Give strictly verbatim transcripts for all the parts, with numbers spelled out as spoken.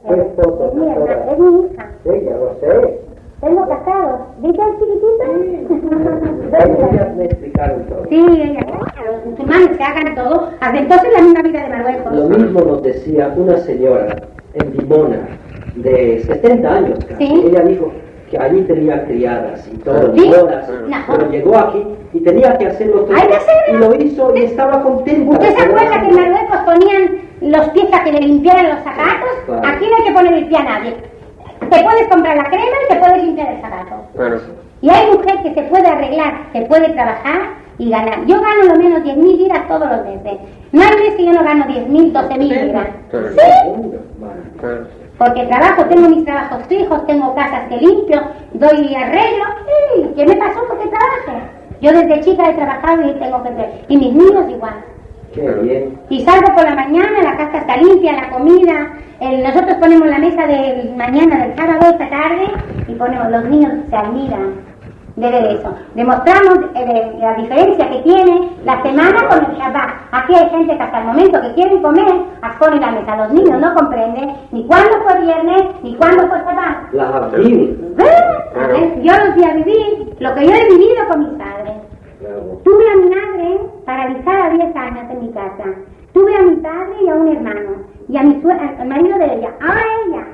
¿Qué esposo? Es mi hermana, es mi hija. Sí, ya lo sé. Tengo casado. ¿Viste el chiquitito? Ellas me explicaron todo. Sí, ella. Los musulmanes que hagan todo, hasta entonces la misma vida de Marruecos. Lo mismo nos decía una señora en Dimona de setenta años casi. Sí. Ella dijo que allí tenía criadas y todo, ¿Sí? horas, No. pero llegó aquí y tenía que hacerlo todo. Hay que hacerlo. Y lo hizo y estaba contenta. ¿Usted se acuerda que en Marruecos ponían los pies a que le limpiaran los zapatos? Claro. Aquí no hay que poner el pie a nadie. Te puedes comprar la crema y te puedes limpiar el zapato. Claro. Y hay mujer que se puede arreglar, se puede trabajar y ganar. Yo gano lo menos diez mil liras todos los meses. No hay mes que yo no gano diez mil, doce mil liras. Claro. ¿Sí? Claro. Porque trabajo, tengo mis trabajos fijos, tengo casas que limpio, doy arreglo. Sí, ¿qué me pasó porque trabajo? Yo desde chica he trabajado y tengo que hacer. Y mis niños igual. Qué bien. Y salgo por la mañana, la casa está limpia, la comida. El, nosotros ponemos la mesa de mañana del sábado esta tarde y ponemos, los niños se admiran de ver eso. Demostramos eh, de, la diferencia que tiene la semana con el Shabbat. Aquí hay gente que hasta el momento que quieren comer, ponen la mesa. Los niños no comprenden ni cuándo fue viernes, ni cuándo fue Shabbat. La Habib. A ver, yo los vi a vivir lo que yo he vivido con mis padres. Claro. Tuve a mi madre paralizada diez años en mi casa. Tuve a mi padre y a un hermano. Y a mi sue- al marido de ella. Ahora ella.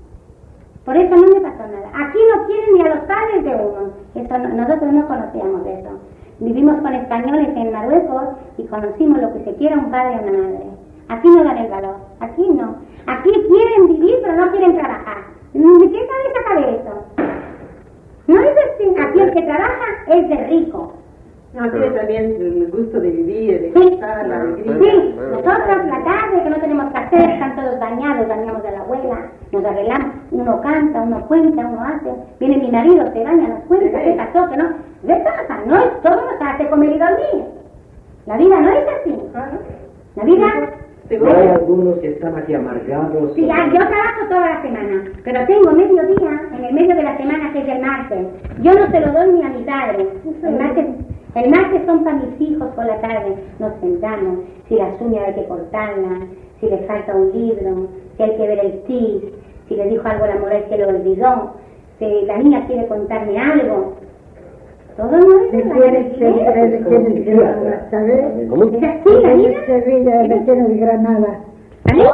Por eso no me pasó nada. Aquí no quieren ni a los padres de uno. Eso no- nosotros no conocíamos de eso. Vivimos con españoles en Marruecos y conocimos lo que se quiere un padre y una madre. Aquí no dan el valor. Aquí no. Aquí quieren vivir pero no quieren trabajar. ¿De qué cabeza cabe eso? No es así. Aquí el que trabaja es de rico. No, tiene también el gusto de vivir, de Sí, estar, la alegría. sí, nosotros la tarde que no tenemos que hacer, están todos bañados, bañamos de la abuela, nos arreglamos, uno canta, uno cuenta, uno hace, viene mi marido, se baña, nos cuenta, qué pasó, que no, ¿qué pasa? No es todo nos hace comer y dormir, la vida no es así, la vida, No hay algunos que están aquí amargados. sí, ya, yo trabajo toda la semana, pero tengo medio día, en el medio de la semana que es el martes, yo no se lo doy ni a mi padre, el martes. El martes son para mis hijos por la tarde, nos sentamos, si las uñas hay que cortarlas, si les falta un libro, si hay que ver el tis, si le dijo algo a la mujer que lo olvidó, si la niña quiere contarme algo. Todo no es ¿Qué la quieres que de quién es Granada, sabes? ¿Cómo? Sí, la vida. Sevilla, de quién es Granada.